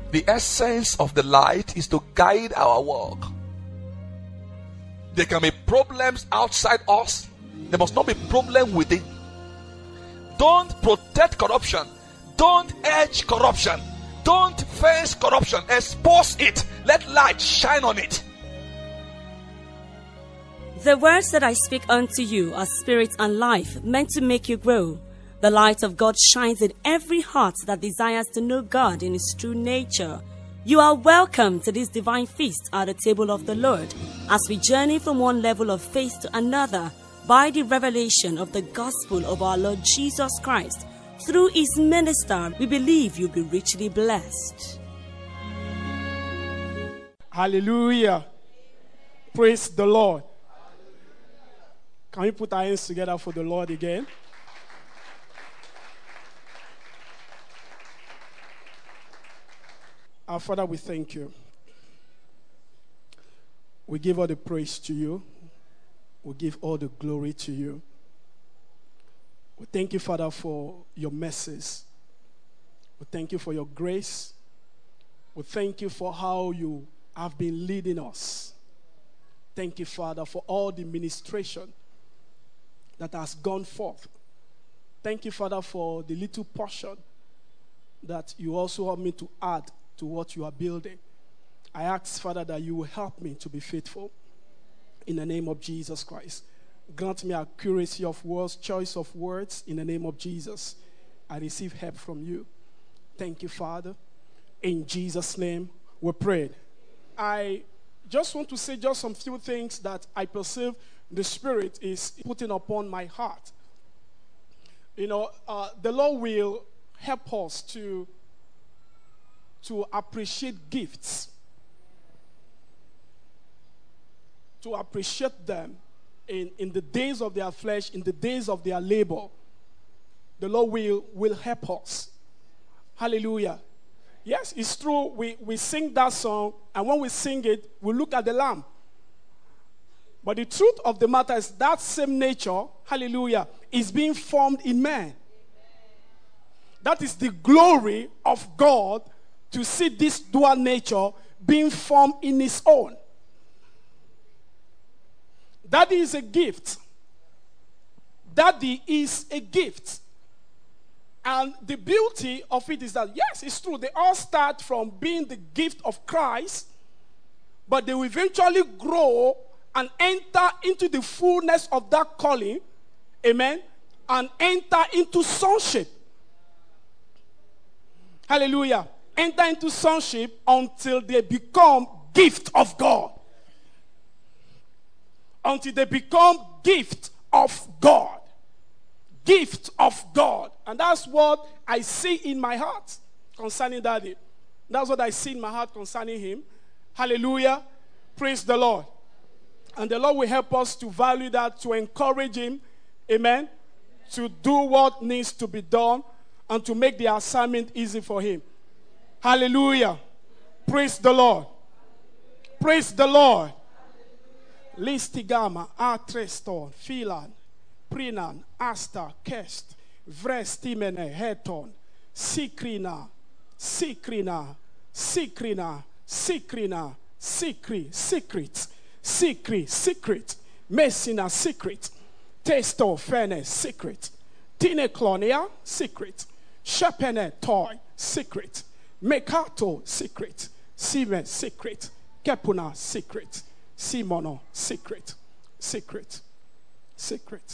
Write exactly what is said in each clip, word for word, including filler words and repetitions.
The essence of the light is to guide our walk. There can be problems outside us. There must not be problem within. Don't protect corruption. Don't edge corruption. Don't face corruption. Expose it. Let light shine on it. The words that I speak unto you are spirit and life, meant to make you grow. The light of God shines in every heart that desires to know God in His true nature. You are welcome to this divine feast at the table of the Lord as we journey from one level of faith to another by the revelation of the gospel of our Lord Jesus Christ. Through His minister, we believe you'll be richly blessed. Hallelujah. Praise the Lord. Can we put our hands together for the Lord again? Our Father, we thank you. We give all the praise to you. We give all the glory to you. We thank you, Father, for your mercies. We thank you for your grace. We thank you for how you have been leading us. Thank you, Father, for all the ministration that has gone forth. Thank you, Father, for the little portion that you also want me to add to what you are building. I ask, Father, that you will help me to be faithful in the name of Jesus Christ. Grant me accuracy of words, choice of words in the name of Jesus. I receive help from you. Thank you, Father. In Jesus' name, we pray. I just want to say just some few things that I perceive the Spirit is putting upon my heart. You know, uh, the Lord will help us to to appreciate gifts, to appreciate them in, in the days of their flesh, in the days of their labor. The Lord will, will help us. Hallelujah. Yes, it's true. We, we sing that song, and when we sing it, we look at the Lamb. But the truth of the matter is that same nature, hallelujah, is being formed in man. That is the glory of God, to see this dual nature being formed in His own. Daddy is a gift. Daddy is a gift. And the beauty of it is that, yes, it's true, they all start from being the gift of Christ, but they will eventually grow and enter into the fullness of that calling, amen, and enter into sonship. Hallelujah. Enter into sonship until they become gift of God. Until they become gift of God. Gift of God. And that's what I see in my heart concerning Daddy. That's what I see in my heart concerning him. Hallelujah. Praise the Lord. And the Lord will help us to value that, to encourage him. Amen. To do what needs to be done and to make the assignment easy for him. Hallelujah. Praise the Lord. Praise the Lord. Listigama, Atreston, Philan, Prinan, Asta, Kest, Vrestimene, Heton, Sikrina, Sikrina, Sikrina, Sikrina, Sikri, Secret, Sikri, Secret, Messina, Secret, Testo, Fene, Secret, Tineclonia, Secret, Shepene, Toy, Secret, Mekato, secret. Simen, secret. Kepuna, secret. Simono, secret. Secret. Secret.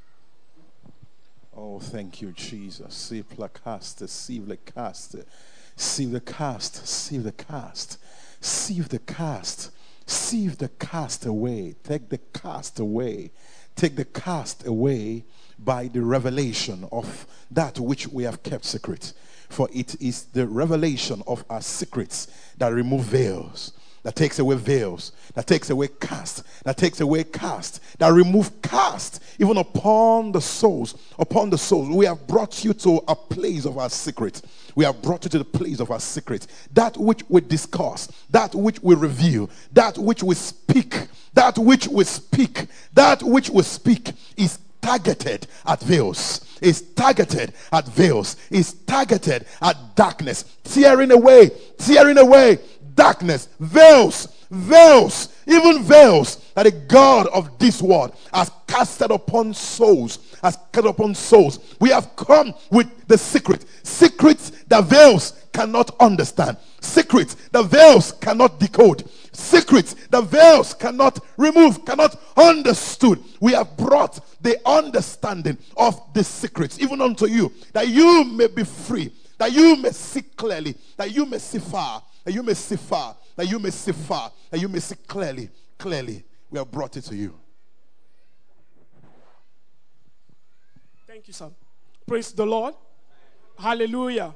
Oh, thank you, Jesus. Save the cast, save the cast, save the cast, save the cast, save the cast, save the cast away. Take the cast away. Take the cast away by the revelation of that which we have kept secret. For it is the revelation of our secrets that remove veils, that takes away veils, that takes away cast, that takes away cast, that remove cast, even upon the souls, upon the souls. We have brought you to a place of our secret. We have brought you to the place of our secret. That which we discuss, that which we reveal, that which we speak, that which we speak, that which we speak is targeted at veils, is targeted at veils, is targeted at darkness, tearing away tearing away darkness, veils, veils, even veils that the God of this world has casted upon souls, has cast upon souls. We have come with the secret, secrets that veils cannot understand, secrets that veils cannot decode, secrets that veils cannot remove, cannot understood. We have brought the understanding of the secrets even unto you, that you may be free, that you may see clearly, that you may see far, that you may see far, that you may see far, that you may see clearly, clearly. We have brought it to you. Thank you, sir. Praise the Lord. Hallelujah.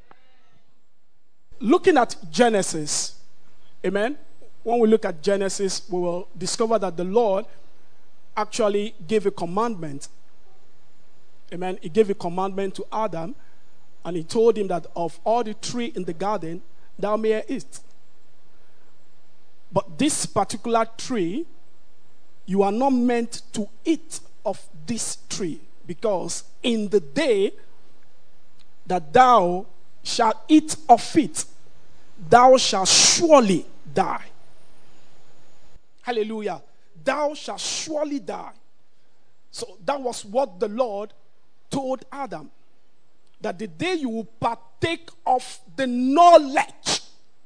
Looking at Genesis, amen. When we look at Genesis, we will discover that the Lord actually gave a commandment. Amen. He gave a commandment to Adam, and he told him that of all the tree in the garden, thou mayest eat. But this particular tree, you are not meant to eat of this tree, because in the day that thou shalt eat of it, thou shalt surely die. Hallelujah. Thou shalt surely die. So that was what the Lord told Adam, that the day you will partake of the knowledge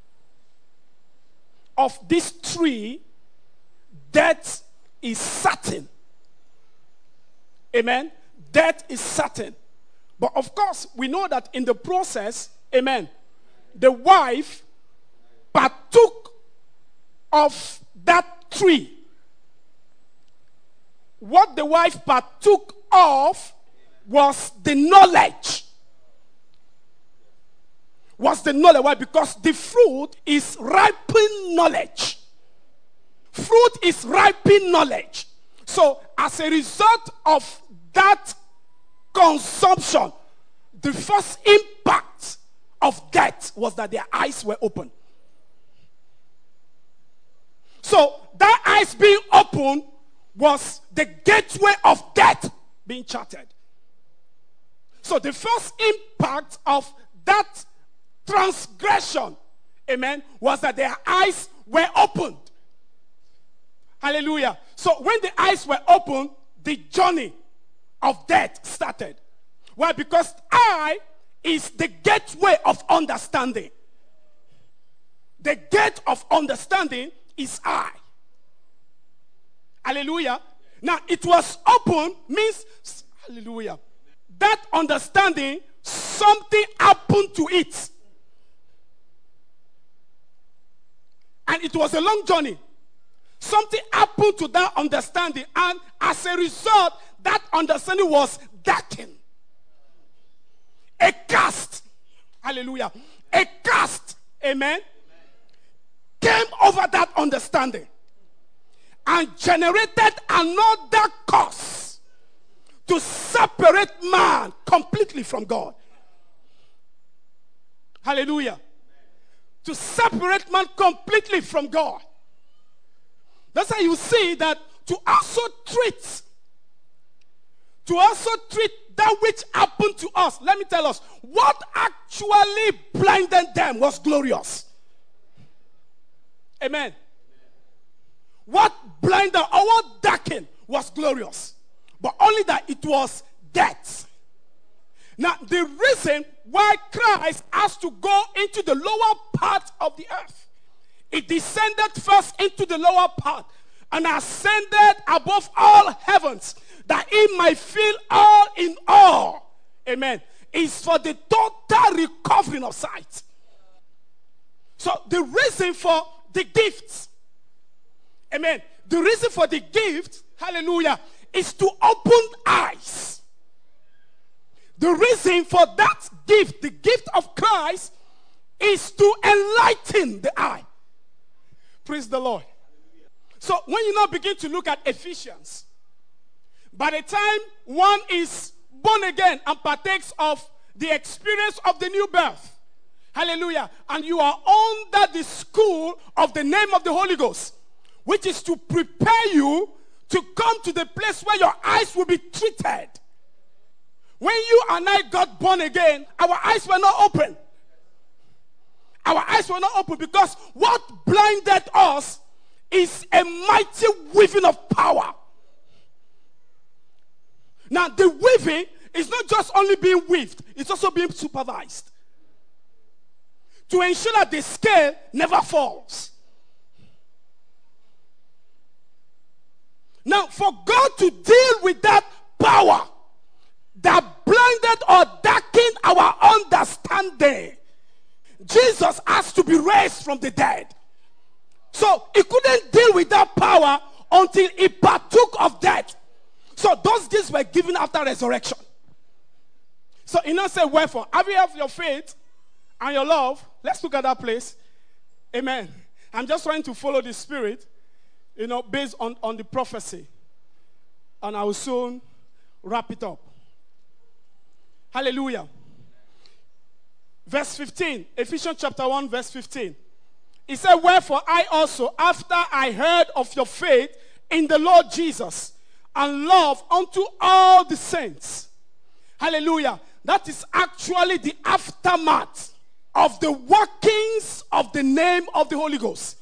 of this tree, death is certain. Amen. Death is certain. But of course, we know that in the process, amen, the wife partook of that tree. What the wife partook of was the knowledge. Was the knowledge. Why? Because the fruit is ripening knowledge. Fruit is ripening knowledge. So, as a result of that consumption, the first impact of death was that their eyes were open. So, that eyes being open was the gateway of death being charted. So, the first impact of that transgression, amen, was that their eyes were opened. Hallelujah. So when the eyes were opened, the journey of death started. Why? Because eye is the gateway of understanding. The gate of understanding is eye. Hallelujah. Now it was open means, hallelujah, that understanding, something happened to it. And it was a long journey. Something happened to that understanding, and as a result, that understanding was darkened. A cast, hallelujah, a cast, amen, came over that understanding and generated another cause to separate man completely from God. Hallelujah. To separate man completely from God. That's how you see that to also treat, to also treat that which happened to us. Let me tell us, what actually blinded them was glorious. Amen. What blinded or what darkened was glorious. But only that it was death. Now, the reason why Christ has to go into the lower part of the earth, it descended first into the lower part and ascended above all heavens, that he might fill all in all. Amen. Is for the total recovering of sight. So the reason for the gifts, amen, the reason for the gift, hallelujah, is to open eyes. The reason for that gift, the gift of Christ, is to enlighten the eye. Praise the Lord. So when you now begin to look at Ephesians, by the time one is born again and partakes of the experience of the new birth, hallelujah, and you are under the school of the name of the Holy Ghost, which is to prepare you to come to the place where your eyes will be treated. When you and I got born again, our eyes were not open. our eyes were not open because what blinded us is a mighty weaving of power. Now, the weaving is not just only being weaved, it's also being supervised to ensure that the scale never falls. Now, for God to deal with that power that blinded or darkened our understanding, Jesus has to be raised from the dead. So he couldn't deal with that power until he partook of death. So those gifts were given after resurrection. So he now said, wherefore, having have your faith and your love, let's look at that place. Amen. I'm just trying to follow the Spirit, you know, based on, on the prophecy. And I will soon wrap it up. Hallelujah. Verse fifteen, Ephesians chapter one, verse fifteen. He said, wherefore I also, after I heard of your faith in the Lord Jesus and love unto all the saints. Hallelujah. That is actually the aftermath of the workings of the name of the Holy Ghost.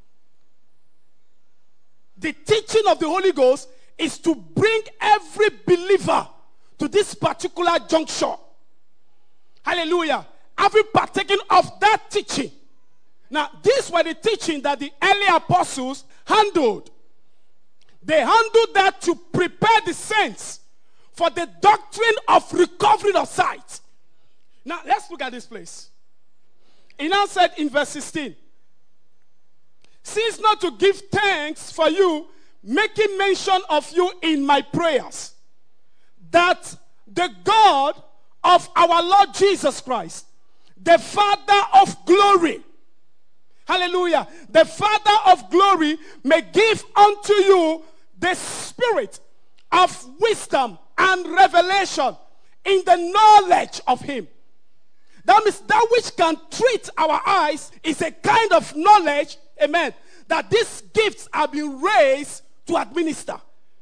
The teaching of the Holy Ghost is to bring every believer to this particular juncture. Hallelujah. Having partaken of that teaching. Now, these were the teaching that the early apostles handled. They handled that to prepare the saints for the doctrine of recovery of sight. Now, let's look at this place. He now said in verse sixteen, cease not to give thanks for you, making mention of you in my prayers, that the God of our Lord Jesus Christ, the Father of glory, hallelujah, the Father of glory may give unto you the spirit of wisdom and revelation in the knowledge of him. That means that which can treat our eyes is a kind of knowledge, amen, that these gifts have been raised to administer.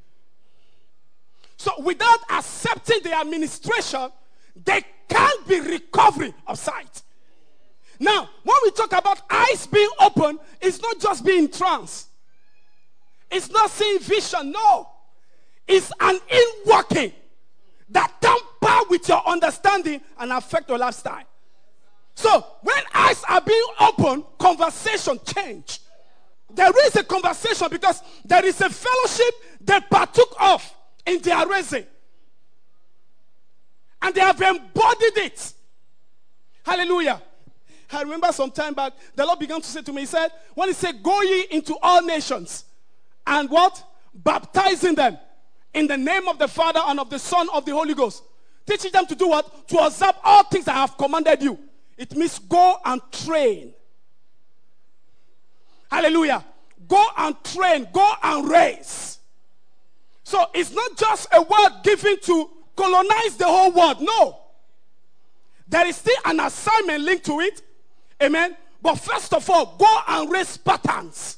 So without accepting the administration, there can't be recovery of sight. Now, when we talk about eyes being open, it's not just being in trance. It's not seeing vision, no. It's an inworking that tamper with your understanding and affect your lifestyle. So, when eyes are being open, conversation change. There is a conversation because there is a fellowship they partook of in their raising. And they have embodied it. Hallelujah. I remember some time back, the Lord began to say to me, he said, when he said, go ye into all nations, and what? Baptizing them in the name of the Father and of the Son of the Holy Ghost. Teaching them to do what? To observe all things I have commanded you. It means go and train. Hallelujah. Go and train. Go and raise. So it's not just a word given to colonize the whole world. No. There is still an assignment linked to it. Amen. But first of all, go and raise patterns.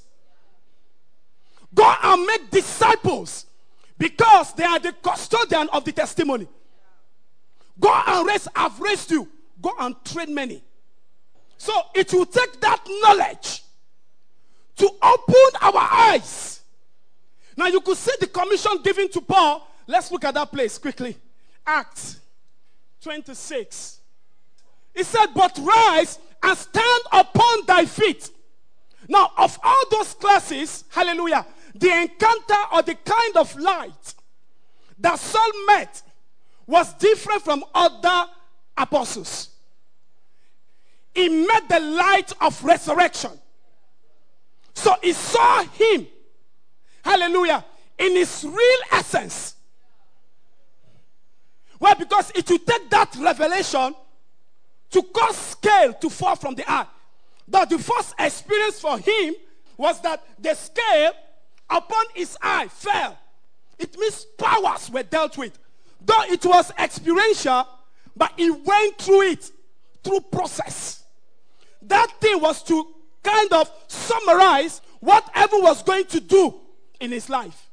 Go and make disciples. Because they are the custodian of the testimony. Go and raise, I've raised you. Go and train many. So it will take that knowledge to open our eyes. Now you could see the commission given to Paul. Let's look at that place quickly. Acts twenty-six. He said, but rise and stand upon thy feet. Now, of all those classes, hallelujah, the encounter or the kind of light that Saul met was different from other apostles. He met the light of resurrection. So he saw him, hallelujah, in his real essence. Well, because it will take that revelation to cause scale to fall from the eye. But the first experience for him was that the scale upon his eye fell. It means powers were dealt with. Though it was experiential, but he went through it, through process. That thing was to kind of summarize what heaven was going to do in his life.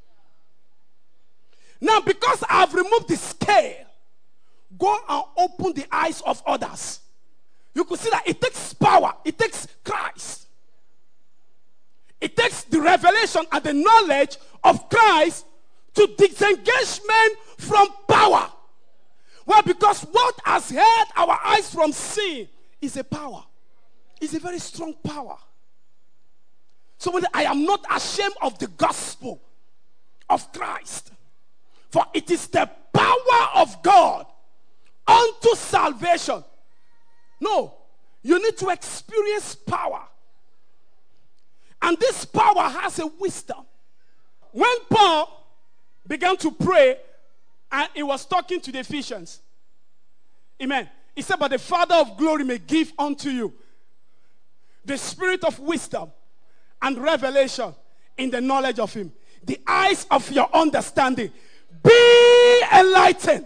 Now, because I've removed the scale, go and open the eyes of others. you could see that it takes power. It takes Christ. It takes the revelation and the knowledge of Christ to disengage men from power. Well, because what has held our eyes from sin is a power. It's a very strong power. So when I am not ashamed of the gospel of Christ, for it is the power of God unto salvation. No, you need to experience power. And this power has a wisdom. When Paul began to pray, and he was talking to the Ephesians, amen, he said, but the Father of glory may give unto you the spirit of wisdom and revelation in the knowledge of him. The eyes of your understanding be enlightened.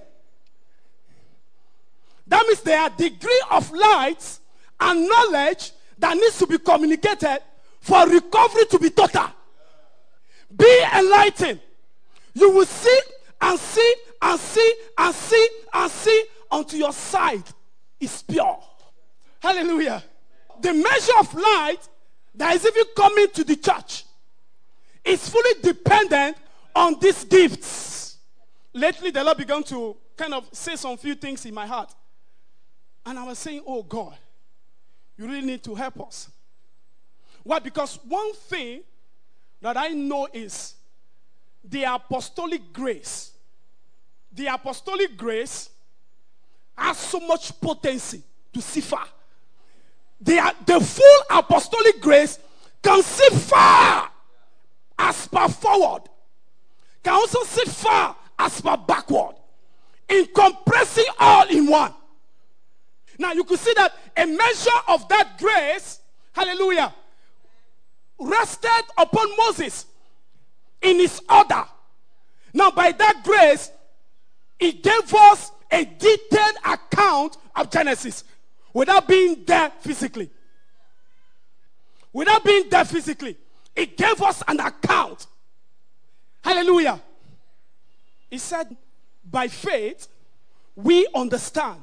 That means there are degree of light and knowledge that needs to be communicated for recovery to be total. Be enlightened. You will see and see and see and see and see until your sight is pure. Hallelujah. The measure of light that is even coming to the church is fully dependent on these gifts. Lately, the Lord began to kind of say some few things in my heart. And I was saying, oh God, you really need to help us. Why? Because one thing that I know is the apostolic grace. The apostolic grace has so much potency to see far. The, the full apostolic grace can see far as per forward. Can also see far as per backward. In compressing all in one. Now you could see that a measure of that grace, hallelujah, rested upon Moses in his order. Now by that grace, he gave us a detailed account of Genesis without being there physically. Without being there physically. He gave us an account. Hallelujah. He said, by faith, we understand.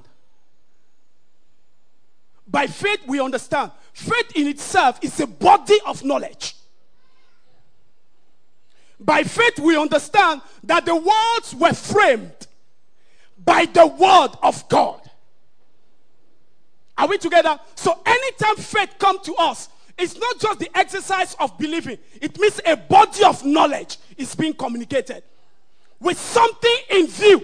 By faith, we understand. Faith in itself is a body of knowledge. By faith, we understand that the worlds were framed by the word of God. Are we together? So anytime faith comes to us, it's not just the exercise of believing. It means a body of knowledge is being communicated with something in view.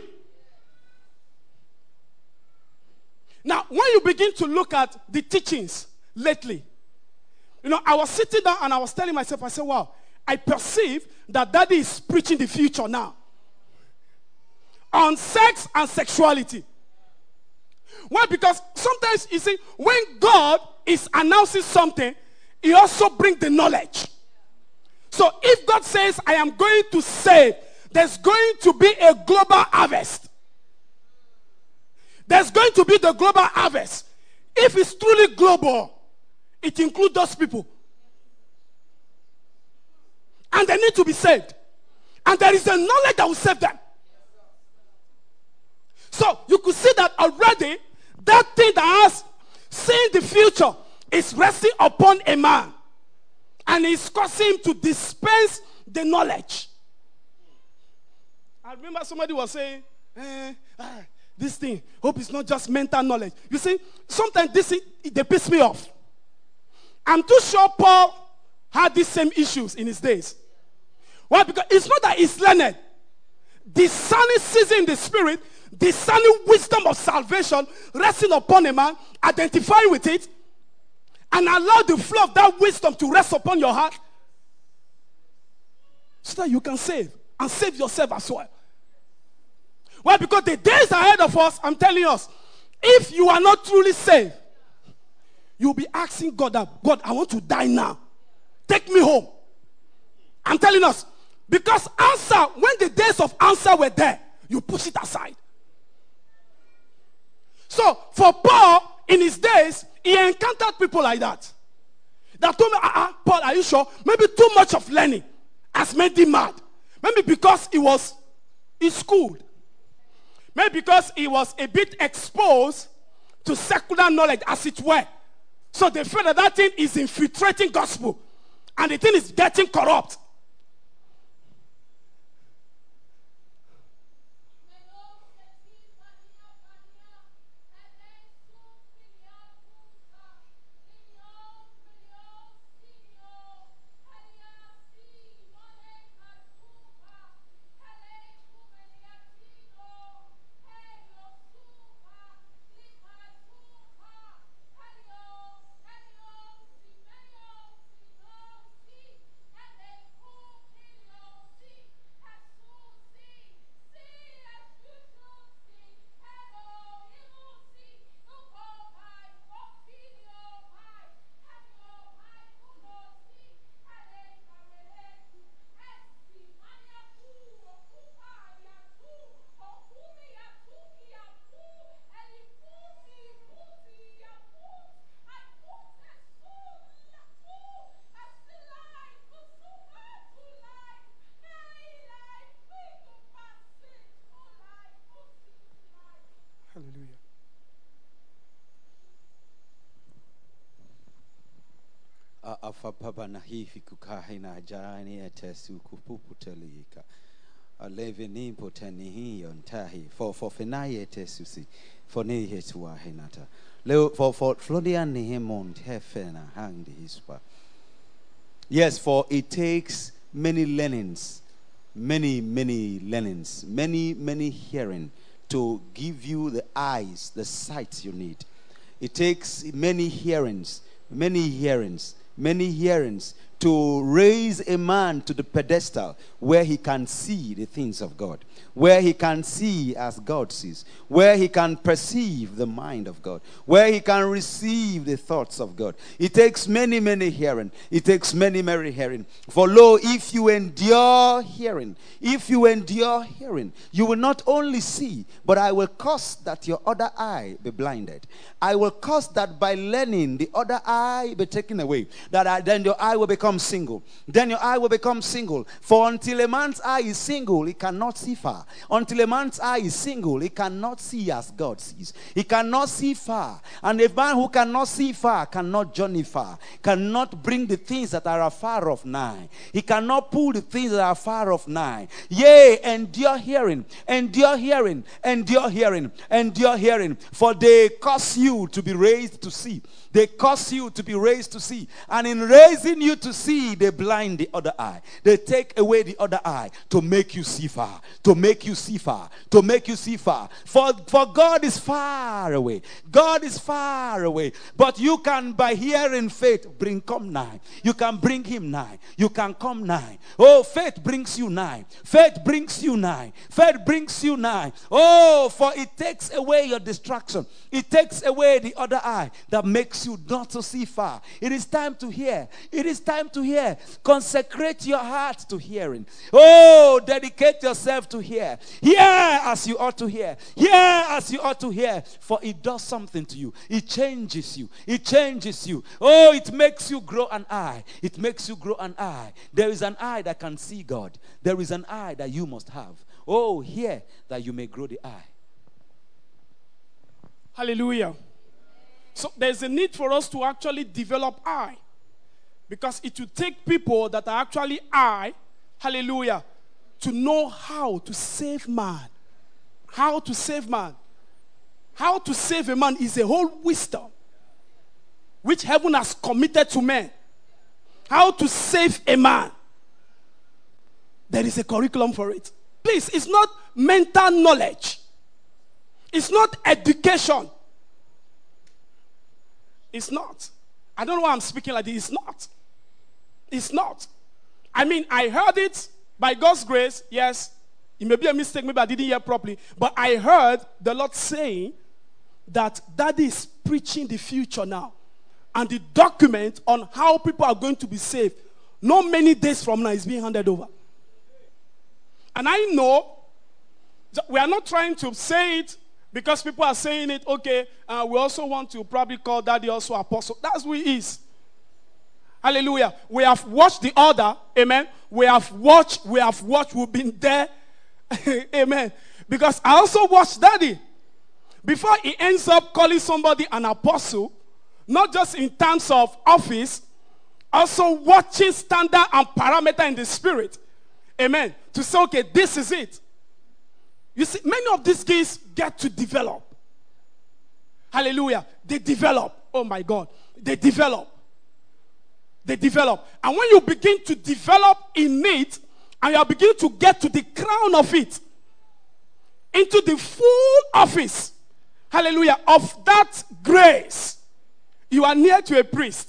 Now, when you begin to look at the teachings lately, you know, I was sitting down and I was telling myself, I said, wow, I perceive that Daddy is preaching the future now. On sex and sexuality. Why? Because sometimes, you see, when God is announcing something, he also brings the knowledge. So if God says, I am going to save, there's going to be a global harvest. There's going to be the global harvest. If it's truly global, it includes those people. And they need to be saved. And there is a knowledge that will save them. So you could see that already, that thing that has seen the future is resting upon a man. And it's causing him to dispense the knowledge. I remember somebody was saying, eh, ah, this thing, hope it's not just mental knowledge. You see, sometimes this they piss me off. I'm too sure Paul had these same issues in his days. Why? Because it's not that he's learned. Discerning season in the spirit, discerning wisdom of salvation, resting upon a man, identifying with it, and allow the flow of that wisdom to rest upon your heart so that you can save and save yourself as well. Why? Because the days ahead of us, I'm telling us, if you are not truly saved, you'll be asking God, God, I want to die now. Take me home. I'm telling us, because answer, when the days of answer were there, you push it aside. So, for Paul, in his days, he encountered people like that. That told me, uh-uh, Paul, are you sure? Maybe too much of learning has made him mad. Maybe because he was in school. Maybe because he was a bit exposed to secular knowledge, as it were. So they feel that that thing is infiltrating gospel, and the thing is getting corrupt. Hallelujah. Afa papa na hivi kukahi na jani etesu kupuputelika. Aleve nimpo teni hiyo ntahi. For for fenaye etesusi. For ne hetuwa henata. Leo for for Florian Nehemond hefena hangdi hispa. Yes, for it takes many learnings, many many learnings, many many hearing to give you the eyes, the sight you need. It takes many hearings, many hearings, many hearings to raise a man to the pedestal where he can see the things of God, where he can see as God sees, where he can perceive the mind of God, where he can receive the thoughts of God. It takes many, many hearing. It takes many, many hearing. For lo, if you endure hearing, if you endure hearing, you will not only see, but I will cause that your other eye be blinded. I will cause that by learning the other eye be taken away, that I, then your eye will become single. Then your eye will become single. For until a man's eye is single, he cannot see far. Until a man's eye is single, he cannot see as God sees. He cannot see far. And a man who cannot see far cannot journey far, cannot bring the things that are afar off nigh. He cannot pull the things that are far off nigh. Yea, endure hearing, endure hearing, endure hearing, endure hearing. For they cause you to be raised to see. They cause you to be raised to see. And in raising you to see, they blind the other eye. They take away the other eye to make you see far. To make you see far. To make you see far. For, for God is far away. God is far away. But you can, by hearing faith, bring come nigh. You can bring him nigh. You can come nigh. Oh, faith brings you nigh. Faith brings you nigh. Faith brings you nigh. Oh, for it takes away your distraction. It takes away the other eye that makes you not to see far. It is time to hear. It is time to hear. Consecrate your heart to hearing. Oh, dedicate yourself to hear. Hear as you ought to hear. Hear as you ought to hear. For it does something to you. It changes you. It changes you. Oh, it makes you grow an eye. It makes you grow an eye. There is an eye that can see God. There is an eye that you must have. Oh, hear that you may grow the eye. Hallelujah. So there's a need for us to actually develop eye. Because it will take people that are actually eye, hallelujah, to know how to save man. How to save man. How to save a man is a whole wisdom which heaven has committed to men. How to save a man. There is a curriculum for it. Please, it's not mental knowledge. It's not education. It's not. I don't know why I'm speaking like this. It's not. It's not. I mean, I heard it by God's grace. Yes. It may be a mistake. Maybe I didn't hear properly. But I heard the Lord saying that Daddy is preaching the future now. And the document on how people are going to be saved, not many days from now, is being handed over. And I know that we are not trying to say it because people are saying it, okay, uh, we also want to probably call Daddy also apostle. That's who he is. Hallelujah. We have watched the order. Amen. We have watched, we have watched, we've been there. Amen. Because I also watched Daddy. before he ends up calling somebody an apostle, not just in terms of office, also watching standard and parameter in the spirit. Amen. To say, okay, this is it. You see, many of these kids get to develop. Hallelujah. They develop. Oh my God. They develop. They develop. And when you begin to develop in it, and you are beginning to get to the crown of it, into the full office, hallelujah, of that grace, you are near to a priest.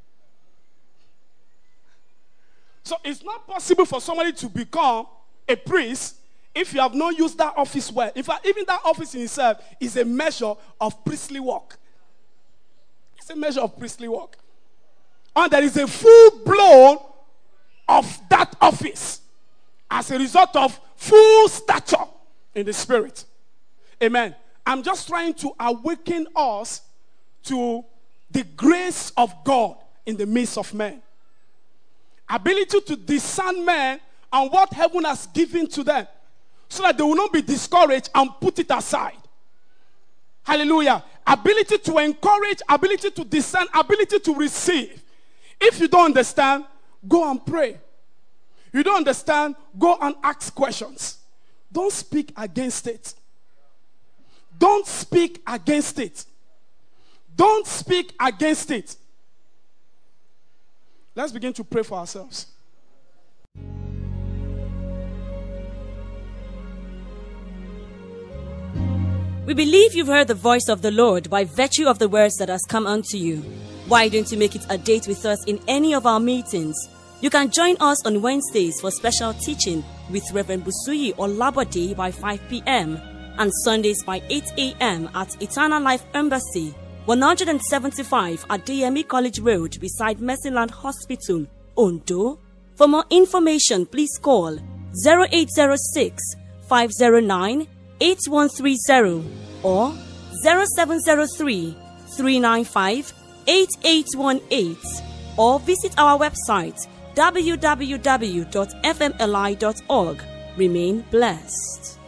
So it's not possible for somebody to become a priest if you have not used that office well. In fact, even that office in itself is a measure of priestly work. It's a measure of priestly work. And there is a full blown of that office as a result of full stature in the spirit. Amen. I'm just trying to awaken us to the grace of God in the midst of men. Ability to discern men and what heaven has given to them, so that they will not be discouraged and put it aside. Hallelujah. Ability to encourage, ability to discern, ability to receive. If you don't understand, go and pray. You don't understand, go and ask questions. Don't speak against it. Don't speak against it. Don't speak against it. Let's begin to pray for ourselves. We believe you've heard the voice of the Lord by virtue of the words that has come unto you. Why don't you make it a date with us in any of our meetings? You can join us on Wednesdays for special teaching with Reverend Busuyi Olabode by five p.m. and Sundays by eight a.m. at Eternal Life Embassy, one seventy-five at D M E College Road beside Mercyland Hospital, Ondo. For more information, please call zero eight zero six, five zero nine, eight one three zero or zero seven zero three, three nine five, eight eight one eight or visit our website w w w dot f m l i dot org. Remain blessed.